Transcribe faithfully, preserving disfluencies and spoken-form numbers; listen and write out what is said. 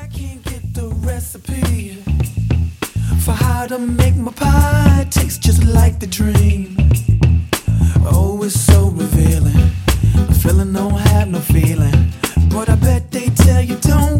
I can't get the recipe for how to make my pie taste just like the dream. Oh, it's so revealing. The feeling don't have no feeling, but I bet they tell you don't